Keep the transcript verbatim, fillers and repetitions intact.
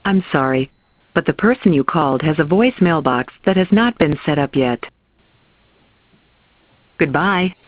I'm sorry, but the person you called has a voicemail box that has not been set up yet. Goodbye.